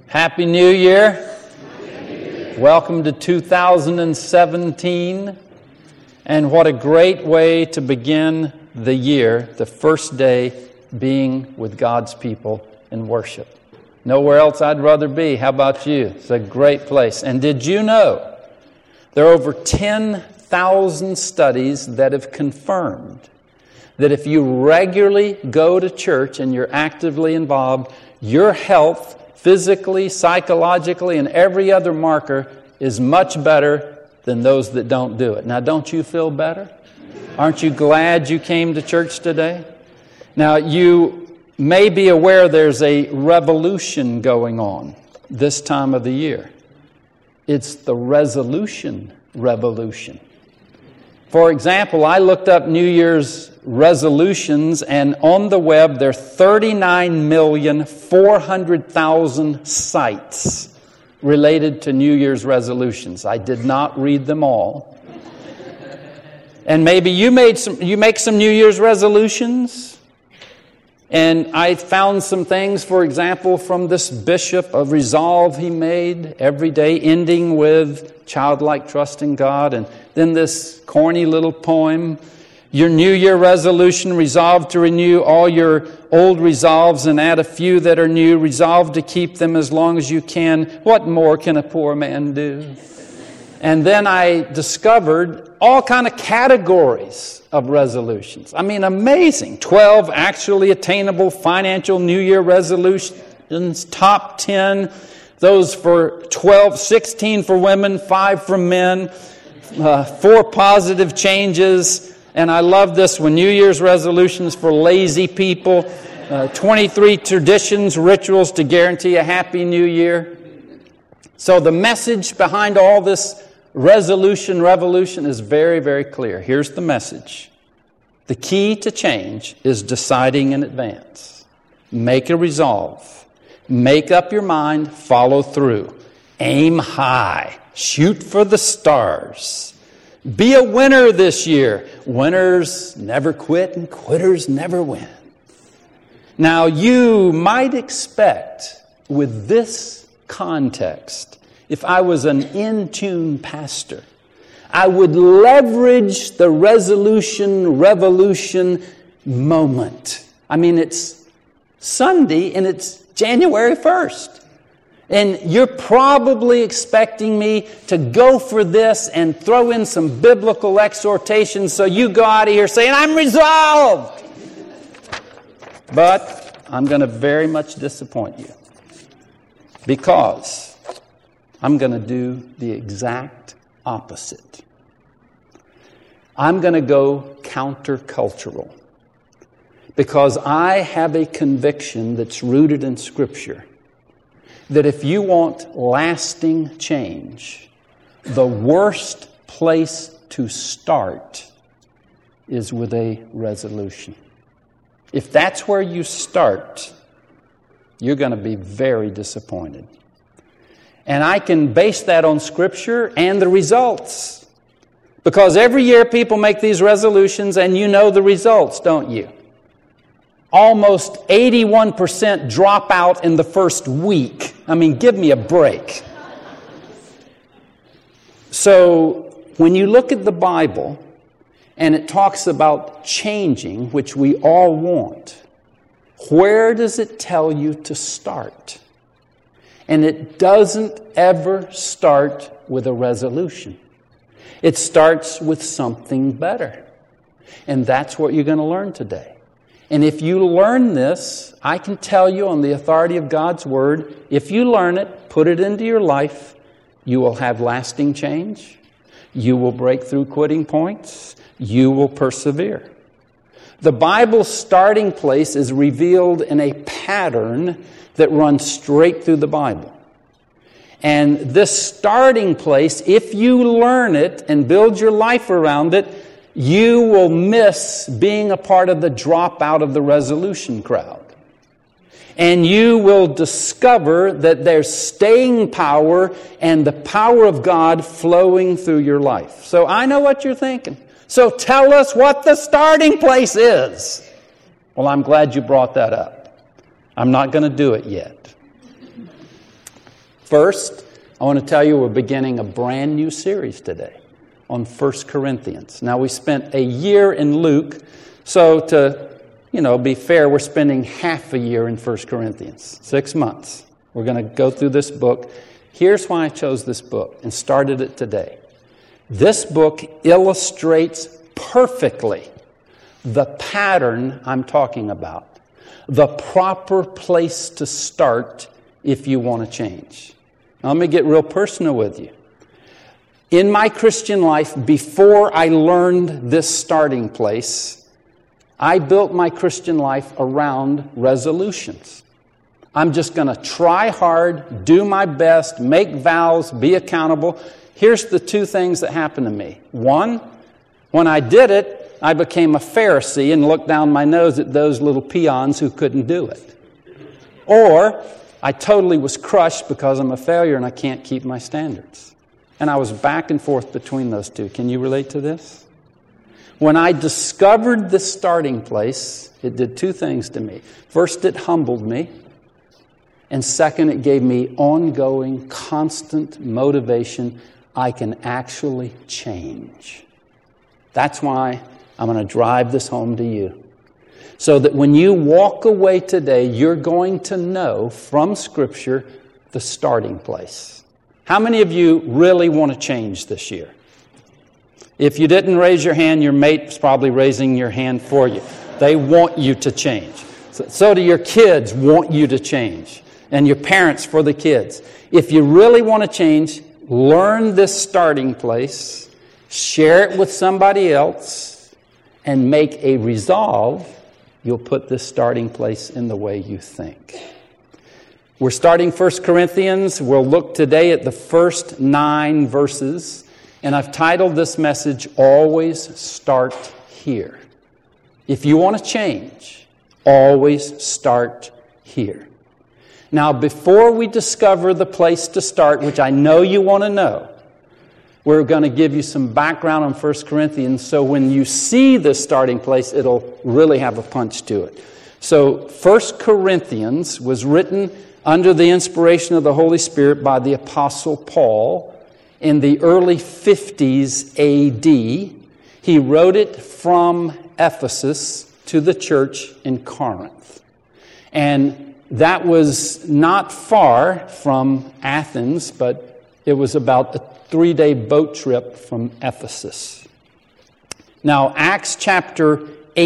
Happy New Year. Welcome to 2017. And what a great way to begin the year, the first day being with God's people in worship. Nowhere else I'd rather be. How about you? It's a great place. And did you know there are over 10,000 studies that have confirmed that if you regularly go to church and you're actively involved, your health, physically, psychologically, and every other marker is much better than those that don't do it. Now, don't you feel better? Aren't you glad you came to church today? Now, you may be aware there's a revolution going on this time of the year. It's the resolution revolution. For example, I looked up New Year's resolutions, and on the web there are 39,400,000 sites related to New Year's resolutions. I did not read them all. And maybe you make some New Year's resolutions. And I found some things, for example, from this bishop, a resolve he made every day, ending with childlike trust in God. And then this corny little poem, your New Year resolution, resolve to renew all your old resolves and add a few that are new. Resolve to keep them as long as you can. What more can a poor man do? And then I discovered all kind of categories of resolutions. I mean, amazing. 12 actually attainable financial New Year resolutions, top 10. Those for 12, 16 for women, 5 for men, 4 positive changes. And I love this one, New Year's resolutions for lazy people, 23 traditions, rituals to guarantee a happy New Year. So the message behind all this resolution revolution is very, very clear. Here's the message. The key to change is deciding in advance. Make a resolve. Make up your mind. Follow through. Aim high. Shoot for the stars. Be a winner this year. Winners never quit and quitters never win. Now, you might expect with this context, if I was an in-tune pastor, I would leverage the resolution revolution moment. I mean, it's Sunday and it's January 1st. And you're probably expecting me to go for this and throw in some biblical exhortations so you go out of here saying, I'm resolved. But I'm going to very much disappoint you because I'm going to do the exact opposite. I'm going to go countercultural because I have a conviction that's rooted in Scripture that if you want lasting change, the worst place to start is with a resolution. If that's where you start, you're going to be very disappointed. And I can base that on Scripture and the results. Because every year people make these resolutions and you know the results, don't you? Almost 81% drop out in the first week. I mean, give me a break. So when you look at the Bible and it talks about changing, which we all want, where does it tell you to start? And it doesn't ever start with a resolution. It starts with something better. And that's what you're going to learn today. And if you learn this, I can tell you on the authority of God's Word, if you learn it, put it into your life, you will have lasting change. You will break through quitting points. You will persevere. The Bible's starting place is revealed in a pattern that runs straight through the Bible. And this starting place, if you learn it and build your life around it, you will miss being a part of the dropout of the resolution crowd. And you will discover that there's staying power and the power of God flowing through your life. So I know what you're thinking. So tell us what the starting place is. Well, I'm glad you brought that up. I'm not going to do it yet. First, I want to tell you we're beginning a brand new series today on 1 Corinthians. Now, we spent a year in Luke, so to, be fair, we're spending half a year in 1 Corinthians, 6 months. We're going to go through this book. Here's why I chose this book and started it today. This book illustrates perfectly the pattern I'm talking about, the proper place to start if you want to change. Now, let me get real personal with you. In my Christian life, before I learned this starting place, I built my Christian life around resolutions. I'm just going to try hard, do my best, make vows, be accountable. Here's the two things that happened to me. One, when I did it, I became a Pharisee and looked down my nose at those little peons who couldn't do it. Or I totally was crushed because I'm a failure and I can't keep my standards. And I was back and forth between those two. Can you relate to this? When I discovered this starting place, it did two things to me. First, it humbled me. And second, it gave me ongoing, constant motivation. I can actually change. That's why I'm going to drive this home to you. So that when you walk away today, you're going to know from Scripture the starting place. How many of you really want to change this year? If you didn't raise your hand, your mate's probably raising your hand for you. They want you to change. So do your kids want you to change. And your parents for the kids. If you really want to change, learn this starting place, share it with somebody else, and make a resolve. You'll put this starting place in the way you think. We're starting 1 Corinthians. We'll look today at the first 9 verses. And I've titled this message, Always Start Here. If you want to change, always start here. Now, before we discover the place to start, which I know you want to know, we're going to give you some background on 1 Corinthians, so when you see the starting place, it'll really have a punch to it. So, 1 Corinthians was written under the inspiration of the Holy Spirit by the Apostle Paul in the early 50s A.D. He wrote it from Ephesus to the church in Corinth. And that was not far from Athens, but it was about a 3-day boat trip from Ephesus. Now, Acts chapter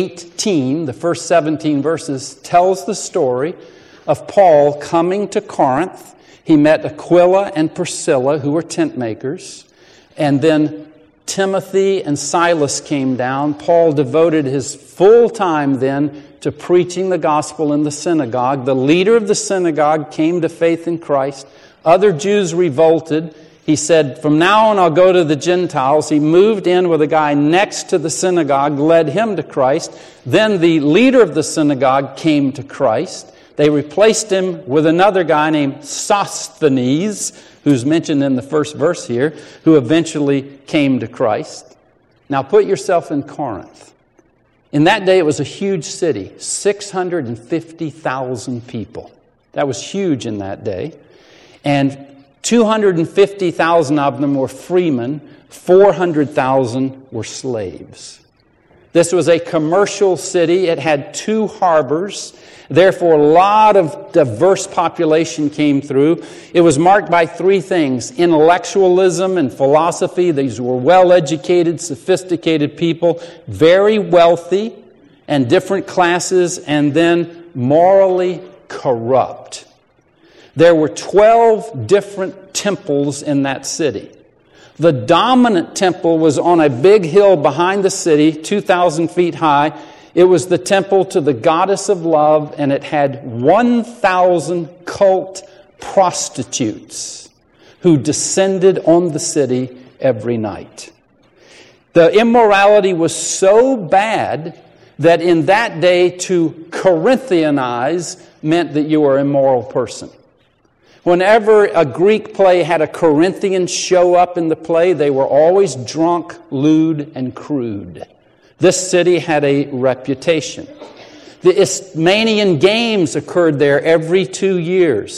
18, the first 17 verses, tells the story of Paul coming to Corinth. He met Aquila and Priscilla, who were tent makers, and then Timothy and Silas came down. Paul devoted his full time then to preaching the gospel in the synagogue. The leader of the synagogue came to faith in Christ. Other Jews revolted. He said, from now on I'll go to the Gentiles. He moved in with a guy next to the synagogue, led him to Christ. Then the leader of the synagogue came to Christ. They replaced him with another guy named Sosthenes, who's mentioned in the first verse here, who eventually came to Christ. Now put yourself in Corinth. In that day, it was a huge city, 650,000 people. That was huge in that day. And 250,000 of them were freemen, 400,000 were slaves. This was a commercial city. It had 2 harbors. Therefore, a lot of diverse population came through. It was marked by 3 things: intellectualism and philosophy. These were well-educated, sophisticated people, very wealthy, and different classes, and then morally corrupt. There were 12 different temples in that city. The dominant temple was on a big hill behind the city, 2,000 feet high. It was the temple to the goddess of love, and it had 1,000 cult prostitutes who descended on the city every night. The immorality was so bad that in that day to Corinthianize meant that you were an immoral person. Whenever a Greek play had a Corinthian show up in the play, they were always drunk, lewd, and crude. This city had a reputation. The Isthmian Games occurred there every 2 years.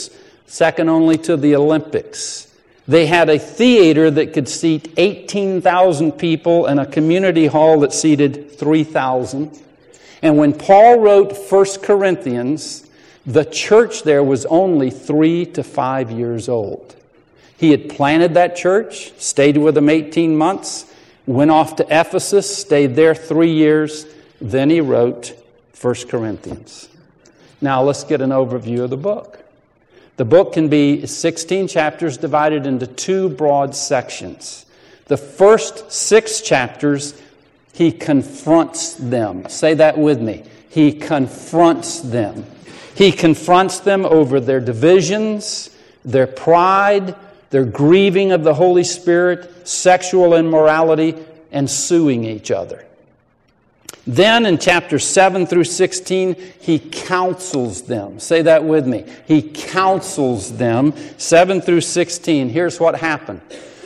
second only to the Olympics. They had a theater that could seat 18,000 people and a community hall that seated 3,000. And when Paul wrote 1 Corinthians, the church there was only 3 to 5 years old. He had planted that church, stayed with them 18 months, went off to Ephesus, stayed there 3 years, then he wrote 1 Corinthians. Now let's get an overview of the book. The book can be 16 chapters divided into 2 broad sections. The first 6 chapters, he confronts them. Say that with me. He confronts them. He confronts them over their divisions, their pride, their grieving of the Holy Spirit, sexual immorality, and suing each other. Then in chapters 7 through 16, he counsels them. Say that with me. He counsels them. 7 through 16. Here's what happened.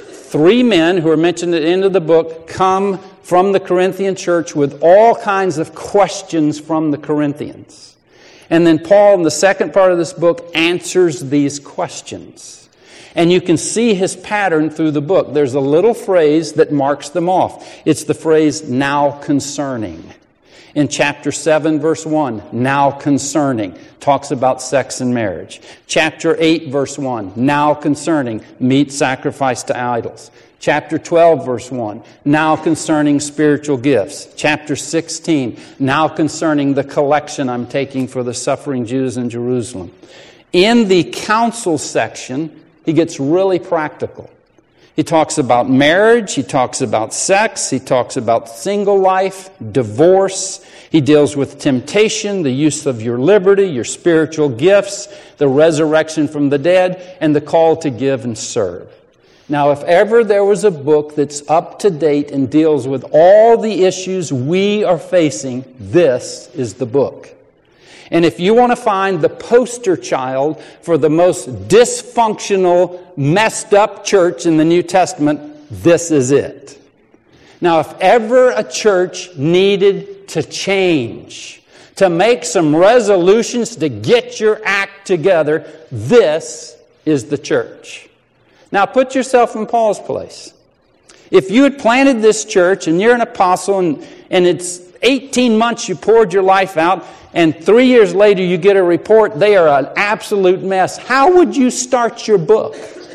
3 men who are mentioned at the end of the book come from the Corinthian church with all kinds of questions from the Corinthians. And then Paul, in the second part of this book, answers these questions. And you can see his pattern through the book. There's a little phrase that marks them off. It's the phrase, now concerning. In chapter 7, verse 1, now concerning, talks about sex and marriage. Chapter 8, verse 1, now concerning, meat sacrificed to idols. Chapter 12, verse 1, now concerning spiritual gifts. Chapter 16, now concerning the collection I'm taking for the suffering Jews in Jerusalem. In the counsel section, he gets really practical. He talks about marriage, he talks about sex, he talks about single life, divorce. He deals with temptation, the use of your liberty, your spiritual gifts, the resurrection from the dead, and the call to give and serve. Now, if ever there was a book that's up to date and deals with all the issues we are facing, this is the book. And if you want to find the poster child for the most dysfunctional, messed up church in the New Testament, this is it. Now, if ever a church needed to change, to make some resolutions to get your act together, this is the church. Now, put yourself in Paul's place. If you had planted this church and you're an apostle and it's 18 months you poured your life out, and 3 years later you get a report, they are an absolute mess. How would you start your book?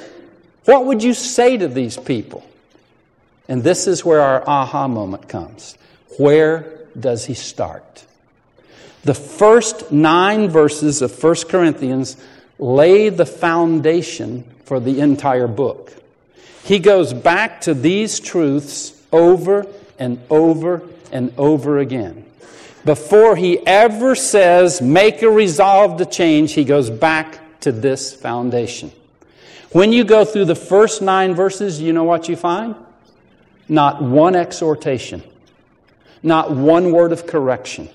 What would you say to these people? And this is where our aha moment comes. Where does he start? The first 9 verses of 1 Corinthians lay the foundation for the entire book. He goes back to these truths over and over and over again. Before he ever says, make a resolve to change, he goes back to this foundation. When you go through the first 9 verses, you know what you find? Not one exhortation. Not one word of correction.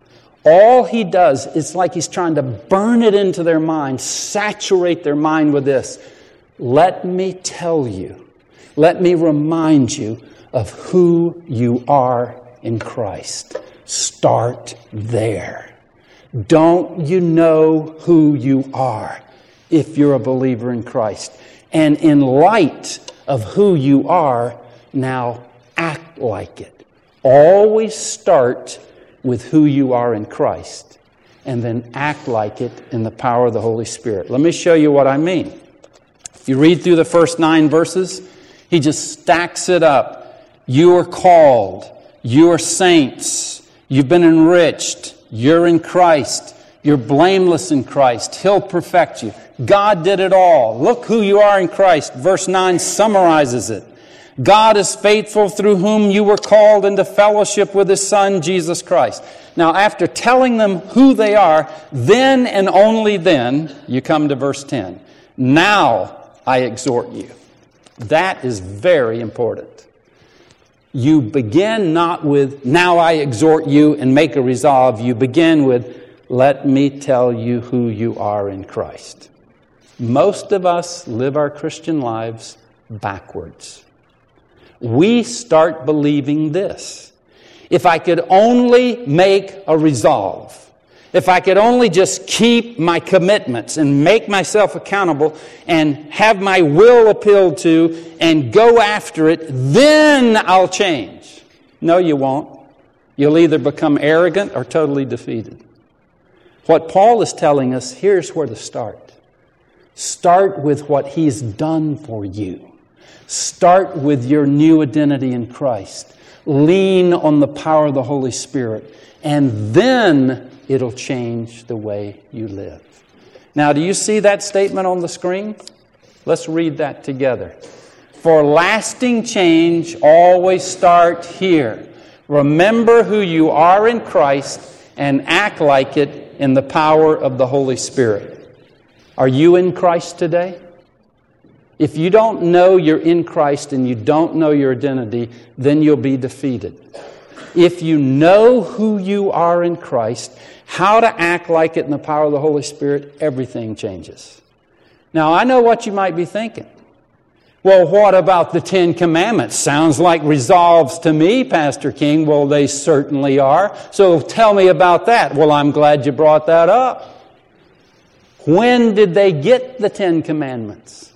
All he does, it's like he's trying to burn it into their mind, saturate their mind with this. Let me tell you, let me remind you of who you are in Christ. Start there. Don't you know who you are if you're a believer in Christ? And in light of who you are, now act like it. Always start with who you are in Christ, and then act like it in the power of the Holy Spirit. Let me show you what I mean. If you read through the first 9 verses, he just stacks it up. You are called. You are saints. You've been enriched. You're in Christ. You're blameless in Christ. He'll perfect you. God did it all. Look who you are in Christ. Verse 9 summarizes it. God is faithful, through whom you were called into fellowship with His Son, Jesus Christ. Now, after telling them who they are, then and only then, you come to verse 10. Now I exhort you. That is very important. You begin not with, now I exhort you and make a resolve. You begin with, let me tell you who you are in Christ. Most of us live our Christian lives backwards. We start believing this. If I could only make a resolve. If I could only just keep my commitments and make myself accountable and have my will appealed to and go after it, then I'll change. No, you won't. You'll either become arrogant or totally defeated. What Paul is telling us, here's where to start. Start with what He's done for you. Start with your new identity in Christ. Lean on the power of the Holy Spirit. And then it'll change the way you live. Now, do you see that statement on the screen? Let's read that together. For lasting change, always start here. Remember who you are in Christ and act like it in the power of the Holy Spirit. Are you in Christ today? If you don't know you're in Christ and you don't know your identity, then you'll be defeated. If you know who you are in Christ, how to act like it in the power of the Holy Spirit, everything changes. Now, I know what you might be thinking. Well, what about the 10 Commandments? Sounds like resolves to me, Pastor King. Well, they certainly are. So tell me about that. Well, I'm glad you brought that up. When did they get the 10 Commandments?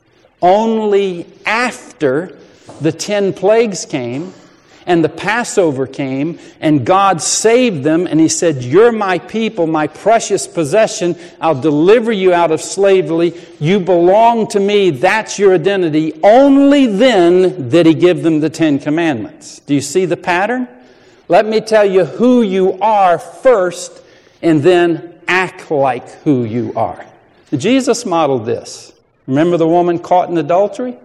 Only after the 10 plagues came and the Passover came and God saved them and He said, you're my people, my precious possession. I'll deliver you out of slavery. You belong to me. That's your identity. Only then did He give them the 10 Commandments. Do you see the pattern? Let me tell you who you are first and then act like who you are. Jesus modeled this. Remember the woman caught in adultery?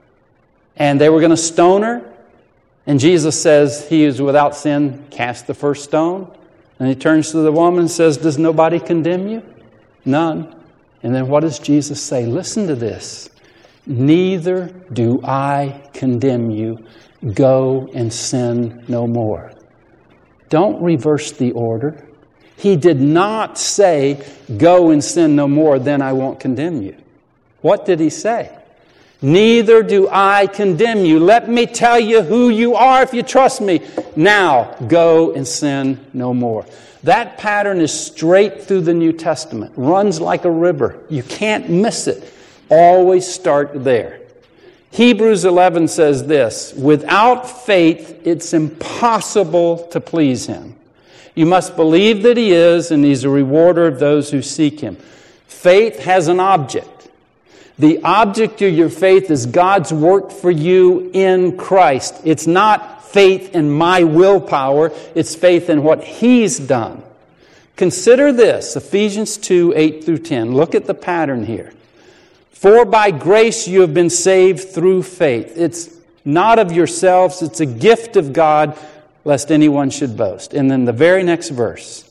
And they were going to stone her. And Jesus says, he is without sin, cast the first stone. And He turns to the woman and says, does nobody condemn you? None. And then what does Jesus say? Listen to this. Neither do I condemn you. Go and sin no more. Don't reverse the order. He did not say, go and sin no more, then I won't condemn you. What did He say? Neither do I condemn you. Let me tell you who you are if you trust me. Now, go and sin no more. That pattern is straight through the New Testament. Runs like a river. You can't miss it. Always start there. Hebrews 11 says this, without faith, it's impossible to please Him. You must believe that He is, and He's a rewarder of those who seek Him. Faith has an object. The object of your faith is God's work for you in Christ. It's not faith in my willpower. It's faith in what He's done. Consider this, Ephesians 2, 8 through 10. Look at the pattern here. For by grace you have been saved through faith. It's not of yourselves. It's a gift of God, lest anyone should boast. And then the very next verse.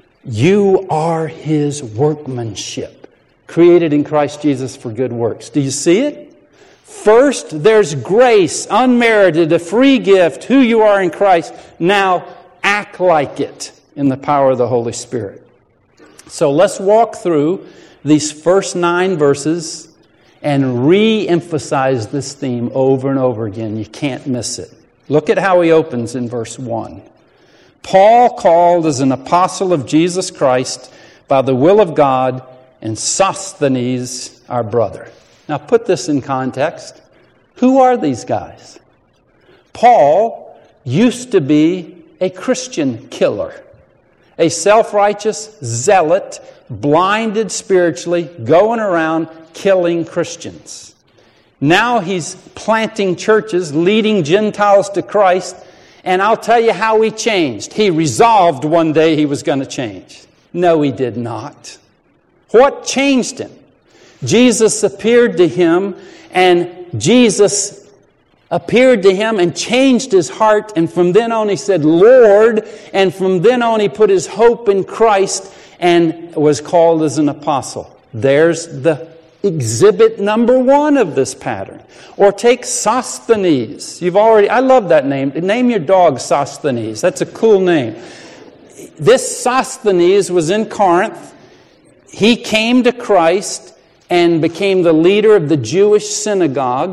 You are His workmanship, created in Christ Jesus for good works. Do you see it? First, there's grace, unmerited, a free gift, who you are in Christ. Now, act like it in the power of the Holy Spirit. So let's walk through these first 9 verses and re-emphasize this theme over and over again. You can't miss it. Look at how he opens in verse 1. Paul, called as an apostle of Jesus Christ by the will of God, and Sosthenes, our brother. Now put this in context. Who are these guys? Paul used to be a Christian killer, a self-righteous zealot, blinded spiritually, going around killing Christians. Now he's planting churches, leading Gentiles to Christ, and I'll tell you how he changed. He resolved one day he was going to change. No, he did not. What changed him? Jesus appeared to him, and Jesus appeared to him and changed his heart, and from then on he said, Lord, and from then on he put his hope in Christ and was called as an apostle. There's the exhibit number 1 of this pattern. Or take Sosthenes. I love that name. Name your dog Sosthenes. That's a cool name. This Sosthenes was in Corinth. He came to Christ and became the leader of the Jewish synagogue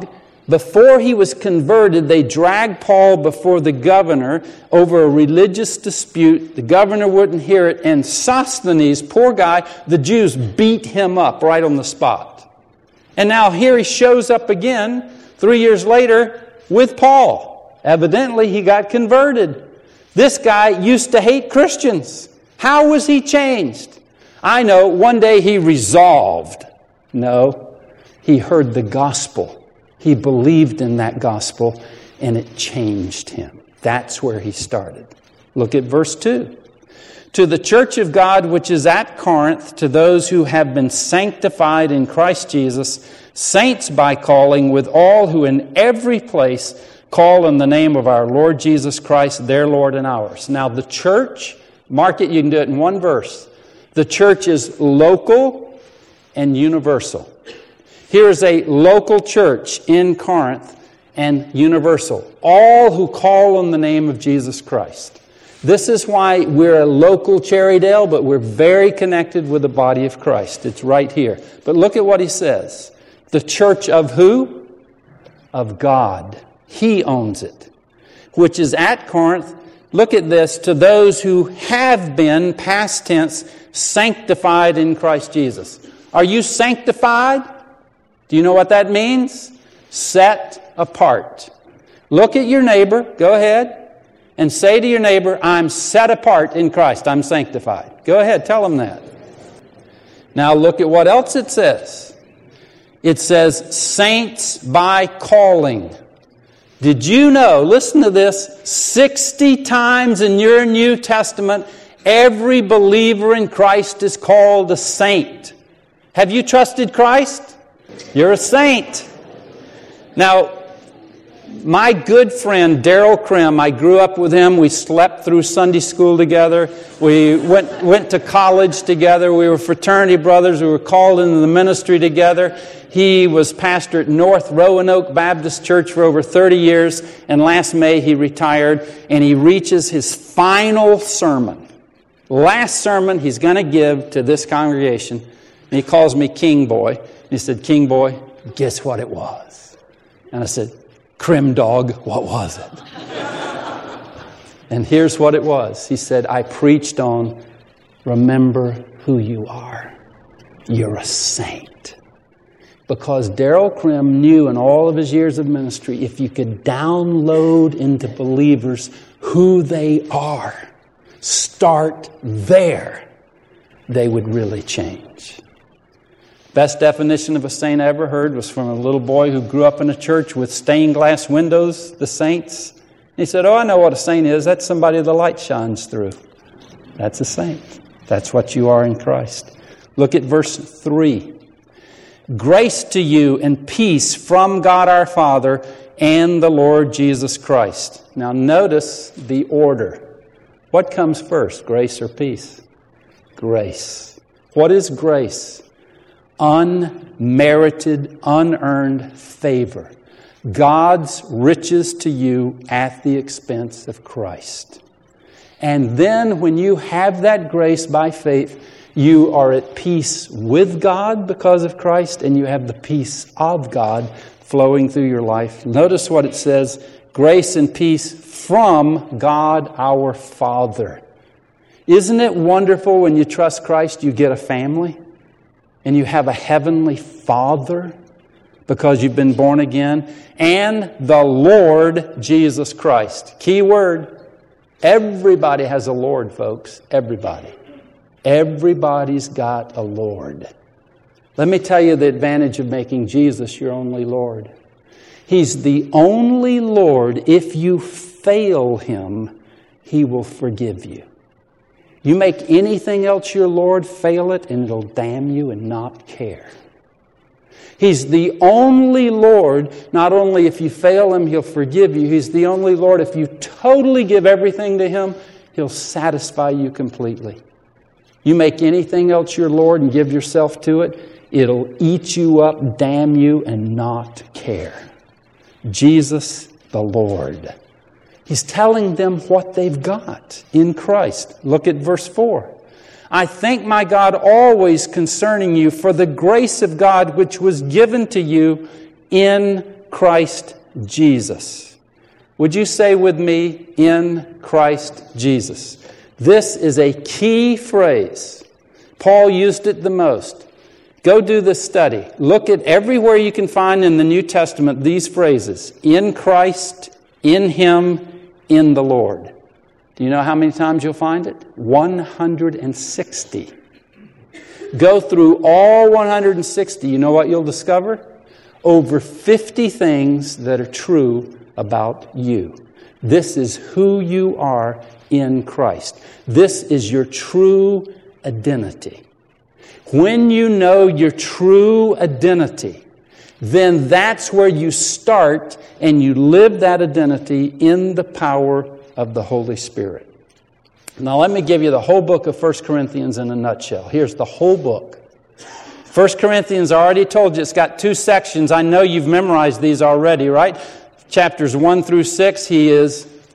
Before he was converted, they dragged Paul before the governor over a religious dispute. The governor wouldn't hear it, and Sosthenes, poor guy, the Jews beat him up right on the spot. And now here he shows up again 3 years later with Paul. Evidently, he got converted. This guy used to hate Christians. How was he changed? I know, one day he resolved. No, he heard the gospel. He believed in that gospel, and it changed him. That's where he started. Look at verse 2. To the church of God which is at Corinth, to those who have been sanctified in Christ Jesus, saints by calling, with all who in every place call on the name of our Lord Jesus Christ, their Lord and ours. Now the church, mark it, you can do it in one verse. The church is local and universal. Here's a local church in Corinth and universal. All who call on the name of Jesus Christ. This is why we're a local Cherrydale, but we're very connected with the body of Christ. It's right here. But look at what he says. The church of who? Of God. He owns it. Which is at Corinth. Look at this. To those who have been, past tense, sanctified in Christ Jesus. Are you sanctified? Do you know what that means? Set apart. Look at your neighbor, go ahead, and say to your neighbor, I'm set apart in Christ, I'm sanctified. Go ahead, tell them that. Now look at what else it says. It says, saints by calling. Did you know, listen to this, 60 times in your New Testament, every believer in Christ is called a saint. Have you trusted Christ? You're a saint. Now, my good friend, Darrell Krim, I grew up with him. We slept through Sunday school together. We went to college together. We were fraternity brothers. We were called into the ministry together. He was pastor at North Roanoke Baptist Church for over 30 years. And last May he retired. And he reaches his final sermon. Last sermon he's going to give to this congregation. And he calls me King Boy. He said, King Boy, guess what it was? And I said, Krim dog, what was it? And here's what it was. He said, I preached on, remember who you are. You're a saint. Because Darrell Krim knew in all of his years of ministry, if you could download into believers who they are, start there, they would really change. Best definition of a saint I ever heard was from a little boy who grew up in a church with stained glass windows, the saints. He said, I know what a saint is. That's somebody the light shines through. That's a saint. That's what you are in Christ. Look at verse 3. Grace to you and peace from God our Father and the Lord Jesus Christ. Now notice the order. What comes first, grace or peace? Grace. What is grace? Unmerited, unearned favor. God's riches to you at the expense of Christ. And then when you have that grace by faith, you are at peace with God because of Christ, and you have the peace of God flowing through your life. Notice what it says, grace and peace from God our Father. Isn't it wonderful when you trust Christ, you get a family? And you have a heavenly Father because you've been born again. And the Lord Jesus Christ. Key word. Everybody has a Lord, folks. Everybody. Everybody's got a Lord. Let me tell you the advantage of making Jesus your only Lord. He's the only Lord. If you fail Him, He will forgive you. You make anything else your Lord, fail it, and it'll damn you and not care. He's the only Lord. Not only if you fail Him, He'll forgive you. He's the only Lord. If you totally give everything to Him, He'll satisfy you completely. You make anything else your Lord and give yourself to it, it'll eat you up, damn you, and not care. Jesus the Lord. He's telling them what they've got in Christ. Look at verse 4. I thank my God always concerning you for the grace of God which was given to you in Christ Jesus. Would you say with me, in Christ Jesus? This is a key phrase. Paul used it the most. Go do this study. Look at everywhere you can find in the New Testament these phrases. In Christ, in Him, in the Lord. Do you know how many times you'll find it? 160. Go through all 160. You know what you'll discover? Over 50 things that are true about you. This is who you are in Christ. This is your true identity. When you know your true identity, then that's where you start and you live that identity in the power of the Holy Spirit. Now let me give you the whole book of 1 Corinthians in a nutshell. Here's the whole book. 1 Corinthians, I already told you, it's got 2 sections. I know you've memorized these already, right? Chapters 1 through 6, you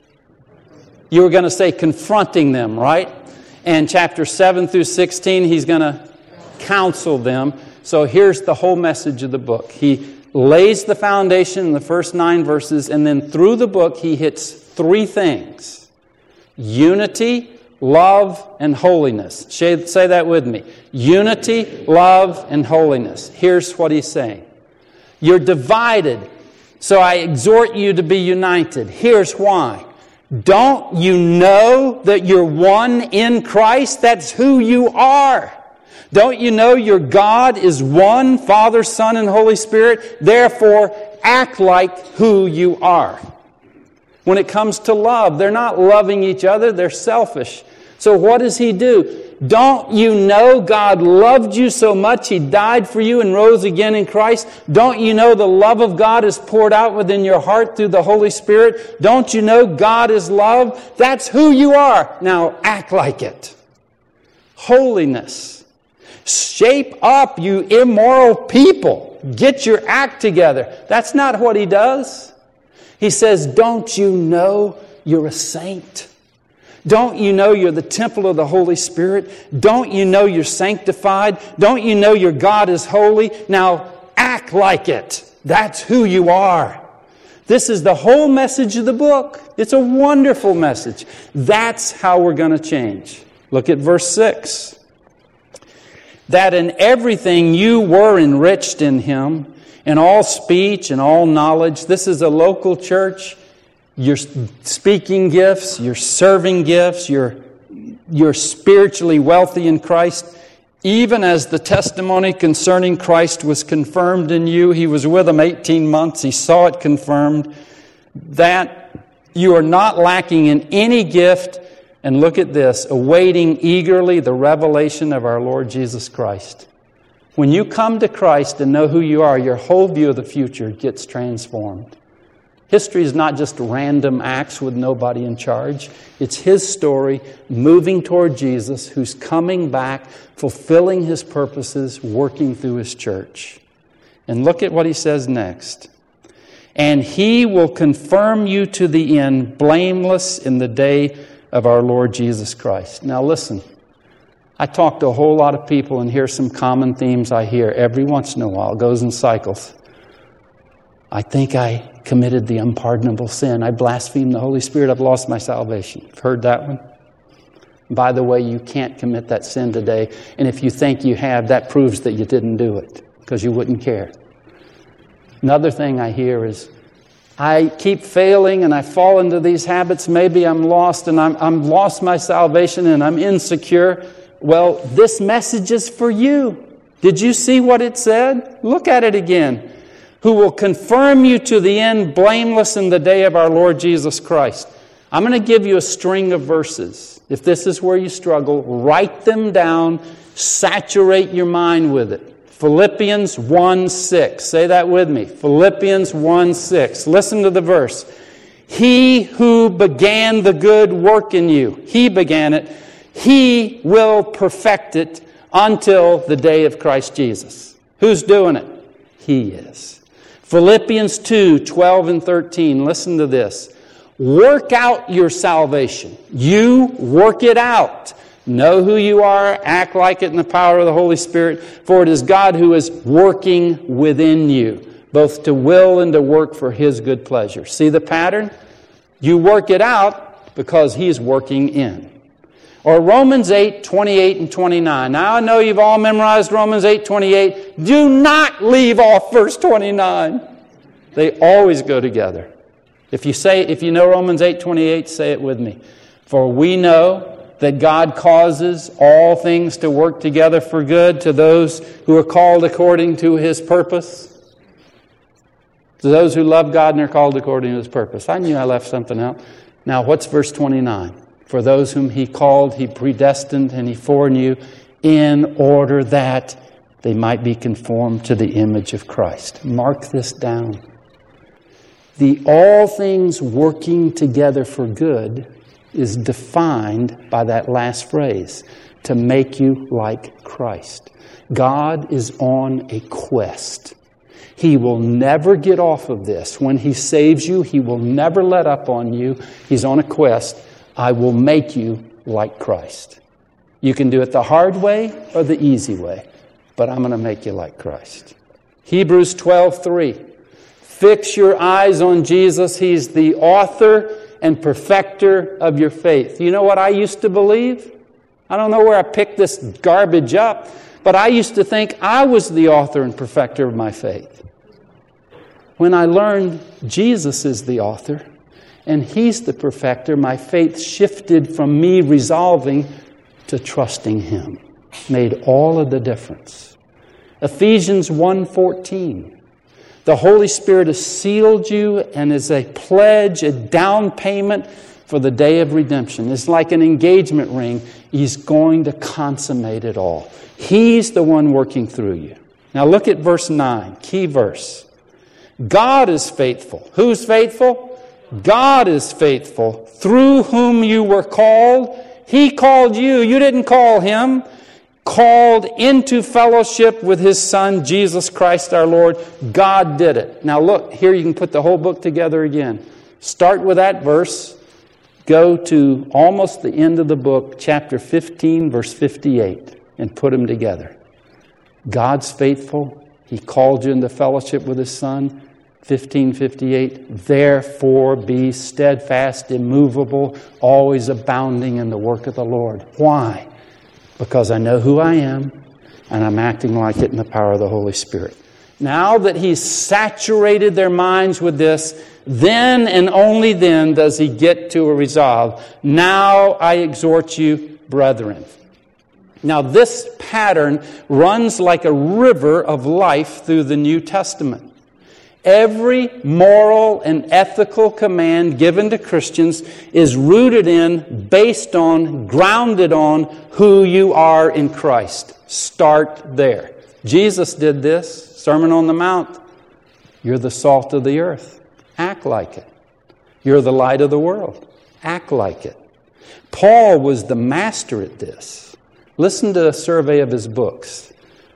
were going to say confronting them, right? And chapters 7 through 16, he's going to counsel them. So here's the whole message of the book. He lays the foundation in the first 9 verses, and then through the book he hits 3 things. Unity, love, and holiness. Say that with me. Unity, love, and holiness. Here's what he's saying. You're divided, so I exhort you to be united. Here's why. Don't you know that you're one in Christ? That's who you are. Don't you know your God is one, Father, Son, and Holy Spirit? Therefore, act like who you are. When it comes to love, they're not loving each other, they're selfish. So what does he do? Don't you know God loved you so much He died for you and rose again in Christ? Don't you know the love of God is poured out within your heart through the Holy Spirit? Don't you know God is love? That's who you are. Now act like it. Holiness. Shape up, you immoral people. Get your act together. That's not what he does. He says, don't you know you're a saint? Don't you know you're the temple of the Holy Spirit? Don't you know you're sanctified? Don't you know your God is holy? Now act like it. That's who you are. This is the whole message of the book. It's a wonderful message. That's how we're going to change. Look at verse 6. That in everything you were enriched in Him, in all speech and all knowledge. This is a local church. Your speaking gifts, your serving gifts, you're spiritually wealthy in Christ. Even as the testimony concerning Christ was confirmed in you, He was with them 18 months. He saw it confirmed. That you are not lacking in any gift. And look at this, awaiting eagerly the revelation of our Lord Jesus Christ. When you come to Christ and know who you are, your whole view of the future gets transformed. History is not just random acts with nobody in charge. It's His story moving toward Jesus, who's coming back, fulfilling His purposes, working through His church. And look at what He says next. And He will confirm you to the end, blameless in the day of our Lord Jesus Christ. Now listen, I talk to a whole lot of people, and here's some common themes I hear every once in a while. It goes in cycles. I think I committed the unpardonable sin. I blasphemed the Holy Spirit. I've lost my salvation. You've heard that one? By the way, you can't commit that sin today. And if you think you have, that proves that you didn't do it, because you wouldn't care. Another thing I hear is, I keep failing and I fall into these habits. Maybe I'm lost and I'm lost my salvation and I'm insecure. Well, this message is for you. Did you see what it said? Look at it again. Who will confirm you to the end, blameless in the day of our Lord Jesus Christ. I'm going to give you a string of verses. If this is where you struggle, write them down, saturate your mind with it. Philippians 1:6. Say that with me. Philippians 1:6. Listen to the verse. He who began the good work in you, He began it, He will perfect it until the day of Christ Jesus. Who's doing it? He is. Philippians 2:12 and 13. Listen to this. Work out your salvation. You work it out. Know who you are, act like it in the power of the Holy Spirit, for it is God who is working within you, both to will and to work for His good pleasure. See the pattern? You work it out because He's working in. Or Romans 8, 28 and 29. Now I know you've all memorized Romans 8, 28. Do not leave off verse 29. They always go together. If you know Romans 8, 28, say it with me. For we know that God causes all things to work together for good to those who are called according to His purpose. To those who love God and are called according to His purpose. I knew I left something out. Now, what's verse 29? For those whom He called, He predestined, and He foreknew in order that they might be conformed to the image of Christ. Mark this down. The all things working together for good is defined by that last phrase, to make you like Christ. God is on a quest. He will never get off of this. When He saves you, He will never let up on you. He's on a quest. I will make you like Christ. You can do it the hard way or the easy way, but I'm going to make you like Christ. Hebrews 12:3. Fix your eyes on Jesus. He's the author and perfecter of your faith. You know what I used to believe? I don't know where I picked this garbage up, but I used to think I was the author and perfecter of my faith. When I learned Jesus is the author and He's the perfecter, my faith shifted from me resolving to trusting Him. Made all of the difference. Ephesians 1:14. The Holy Spirit has sealed you and is a pledge, a down payment for the day of redemption. It's like an engagement ring. He's going to consummate it all. He's the one working through you. Now look at verse 9, key verse. God is faithful. Who's faithful? God is faithful, through whom you were called. He called you. You didn't call Him. Called into fellowship with His Son, Jesus Christ our Lord. God did it. Now look, here you can put the whole book together again. Start with that verse. Go to almost the end of the book, chapter 15, verse 58, and put them together. God's faithful. He called you into fellowship with His Son. 15:58. Therefore be steadfast, immovable, always abounding in the work of the Lord. Why? Because I know who I am, and I'm acting like it in the power of the Holy Spirit. Now that He's saturated their minds with this, then and only then does He get to a resolve. Now I exhort you, brethren. Now this pattern runs like a river of life through the New Testament. Every moral and ethical command given to Christians is rooted in, based on, grounded on who you are in Christ. Start there. Jesus did this. Sermon on the Mount. You're the salt of the earth. Act like it. You're the light of the world. Act like it. Paul was the master at this. Listen to a survey of his books.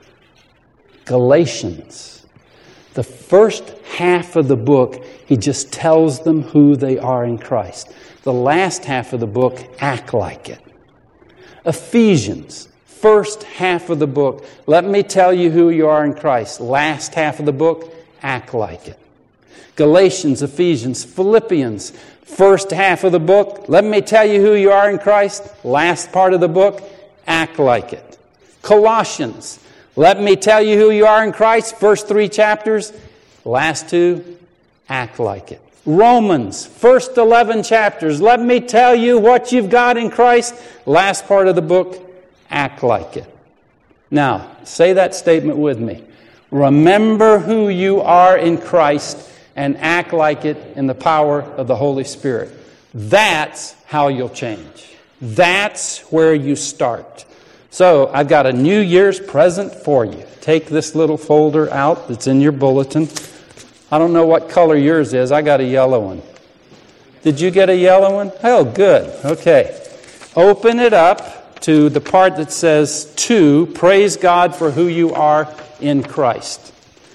Galatians. The first half of the book, he just tells them who they are in Christ. The last half of the book, act like it. Ephesians, first half of the book, let me tell you who you are in Christ. Last half of the book, act like it. Galatians, Ephesians, Philippians, first half of the book, let me tell you who you are in Christ. Last part of the book, act like it. Colossians, let me tell you who you are in Christ. First 3 chapters. Last 2, act like it. Romans, first 11 chapters. Let me tell you what you've got in Christ. Last part of the book, act like it. Now, say that statement with me. Remember who you are in Christ and act like it in the power of the Holy Spirit. That's how you'll change. That's where you start. So, I've got a New Year's present for you. Take this little folder out that's in your bulletin. I don't know what color yours is. I got a yellow one. Did you get a yellow one? Oh, good. Okay. Open it up to the part that says 2, praise God for who you are in Christ.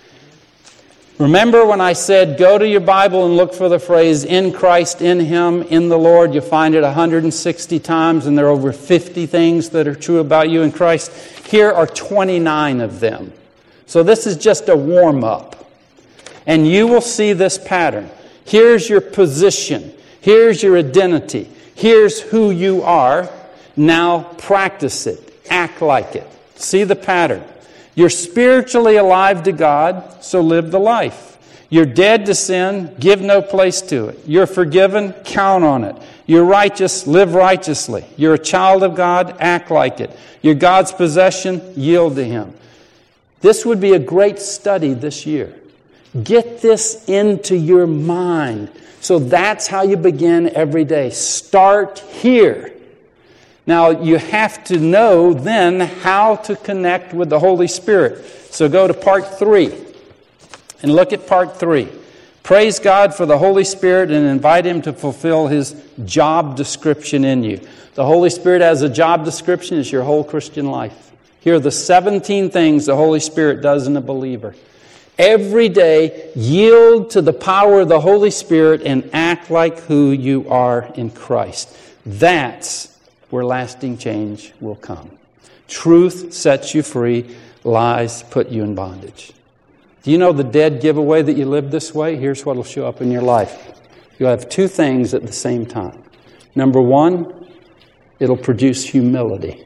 Remember when I said go to your Bible and look for the phrase in Christ, in Him, in the Lord. You find it 160 times, and there are over 50 things that are true about you in Christ. Here are 29 of them. So this is just a warm-up. And you will see this pattern. Here's your position. Here's your identity. Here's who you are. Now practice it. Act like it. See the pattern. You're spiritually alive to God, so live the life. You're dead to sin, give no place to it. You're forgiven, count on it. You're righteous, live righteously. You're a child of God, act like it. You're God's possession, yield to Him. This would be a great study this year. Get this into your mind. So that's how you begin every day. Start here. Now, you have to know then how to connect with the Holy Spirit. So go to part 3 and look at part 3. Praise God for the Holy Spirit and invite Him to fulfill His job description in you. The Holy Spirit has a job description. It's your whole Christian life. Here are the 17 things the Holy Spirit does in a believer. Every day, yield to the power of the Holy Spirit and act like who you are in Christ. That's where lasting change will come. Truth sets you free. Lies put you in bondage. Do you know the dead giveaway that you live this way? Here's what will show up in your life. You'll have 2 things at the same time. Number 1, it'll produce humility.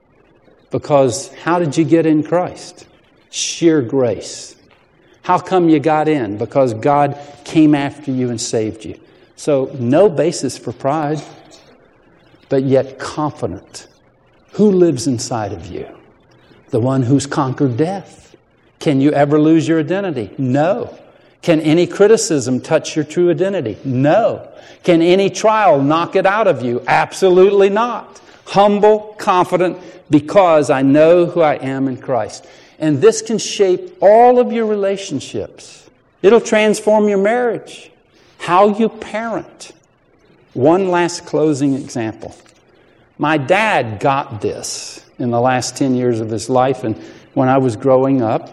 Because how did you get in Christ? Sheer grace. How come you got in? Because God came after you and saved you. So no basis for pride, but yet confident. Who lives inside of you? The one who's conquered death. Can you ever lose your identity? No. Can any criticism touch your true identity? No. Can any trial knock it out of you? Absolutely not. Humble, confident, because I know who I am in Christ. And this can shape all of your relationships. It'll transform your marriage, how you parent. One last closing example. My dad got this in the last 10 years of his life and when I was growing up.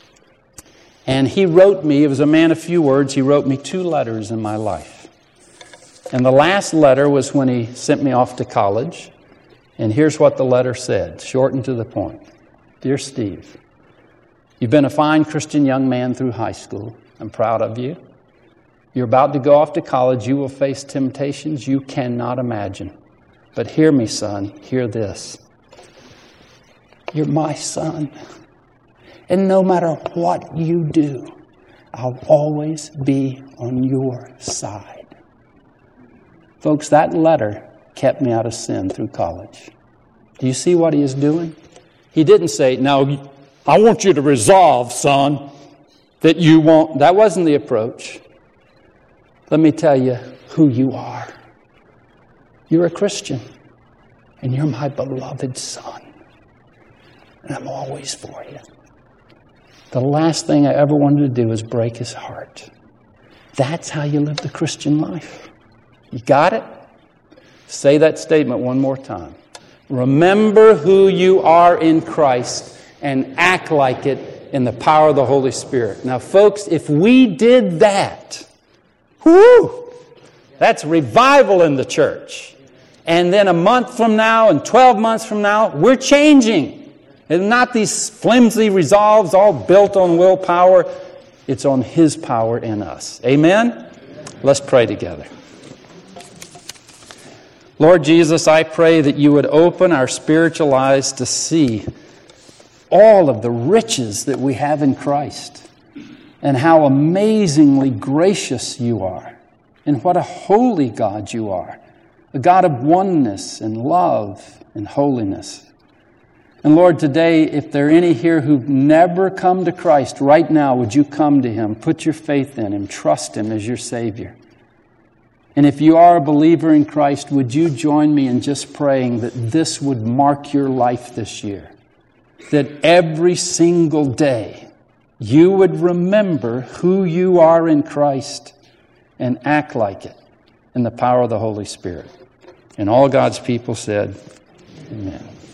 And he wrote me, he was a man of few words, he wrote me 2 letters in my life. And the last letter was when he sent me off to college. And here's what the letter said, short and to the point. Dear Steve, you've been a fine Christian young man through high school. I'm proud of you. You're about to go off to college. You will face temptations you cannot imagine. But hear me, son. Hear this. You're my son. And no matter what you do, I'll always be on your side. Folks, that letter kept me out of sin through college. Do you see what he is doing? He didn't say, now, I want you to resolve, son, that you won't. That wasn't the approach. Let me tell you who you are. You're a Christian, and you're my beloved son. And I'm always for you. The last thing I ever wanted to do was break his heart. That's how you live the Christian life. You got it? Say that statement one more time. Remember who you are in Christ and act like it in the power of the Holy Spirit. Now, folks, if we did that, whoo, that's revival in the church. And then a month from now and 12 months from now, we're changing. And not these flimsy resolves all built on willpower. It's on His power in us. Amen? Let's pray together. Lord Jesus, I pray that you would open our spiritual eyes to see all of the riches that we have in Christ and how amazingly gracious you are and what a holy God you are, a God of oneness and love and holiness. And Lord, today, if there are any here who've never come to Christ, right now, would you come to Him, put your faith in Him, trust Him as your Savior? And if you are a believer in Christ, would you join me in just praying that this would mark your life this year? That every single day you would remember who you are in Christ and act like it in the power of the Holy Spirit. And all God's people said, amen.